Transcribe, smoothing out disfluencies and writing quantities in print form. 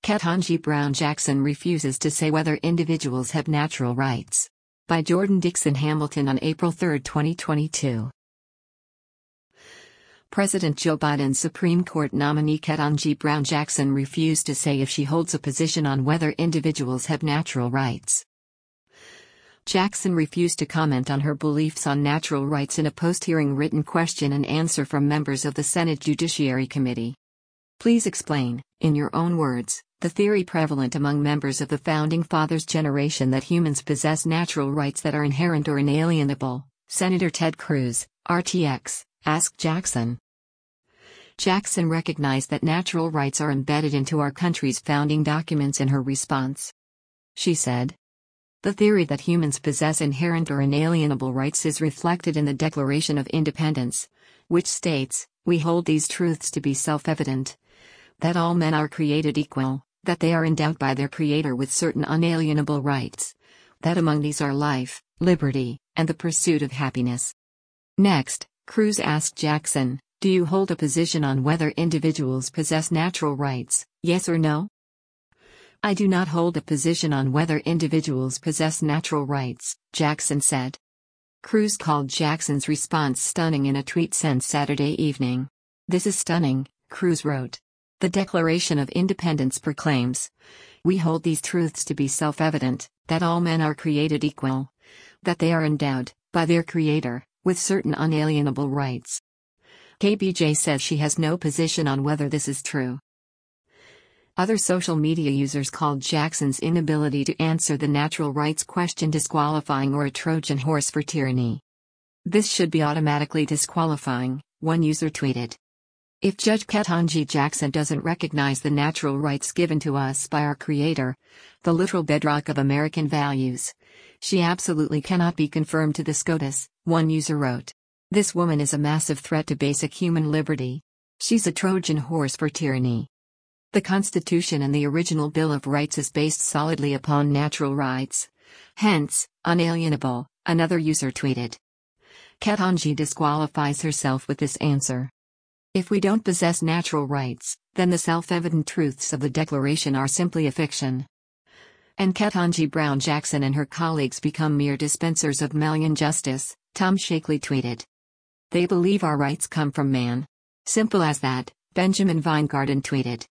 Ketanji Brown Jackson refuses to say whether individuals have natural rights. By Jordan Dixon Hamilton on April 3, 2022. President Joe Biden's Supreme Court nominee Ketanji Brown Jackson refused to say if she holds a position on whether individuals have natural rights. Jackson refused to comment on her beliefs on natural rights in a post-hearing written question and answer from members of the Senate Judiciary Committee. Please explain, in your own words, the theory prevalent among members of the Founding Fathers' generation that humans possess natural rights that are inherent or inalienable, Senator Ted Cruz, RTX, asked Jackson. Jackson recognized that natural rights are embedded into our country's founding documents in her response. She said, "The theory that humans possess inherent or inalienable rights is reflected in the Declaration of Independence, which states, 'We hold these truths to be self-evident, that all men are created equal, that they are endowed by their Creator with certain unalienable rights, that among these are life, liberty, and the pursuit of happiness.'" Next, Cruz asked Jackson, "Do you hold a position on whether individuals possess natural rights, yes or no?" "I do not hold a position on whether individuals possess natural rights," Jackson said. Cruz called Jackson's response stunning in a tweet sent Saturday evening. "This is stunning," Cruz wrote. "The Declaration of Independence proclaims, 'We hold these truths to be self-evident, that all men are created equal, that they are endowed, by their Creator, with certain unalienable rights.'" KBJ says she has no position on whether this is true. Other social media users called Jackson's inability to answer the natural rights question disqualifying or a Trojan horse for tyranny. "This should be automatically disqualifying," one user tweeted. "If Judge Ketanji Jackson doesn't recognize the natural rights given to us by our Creator, the literal bedrock of American values, she absolutely cannot be confirmed to the SCOTUS," one user wrote. "This woman is a massive threat to basic human liberty. She's a Trojan horse for tyranny. The Constitution and the original Bill of Rights is based solidly upon natural rights, hence, unalienable," another user tweeted. Ketanji disqualifies herself with this answer. "If we don't possess natural rights, then the self-evident truths of the Declaration are simply a fiction. And Ketanji Brown Jackson and her colleagues become mere dispensers of Malian justice," Tom Shakely tweeted. "They believe our rights come from man. Simple as that," Benjamin Weingarten tweeted.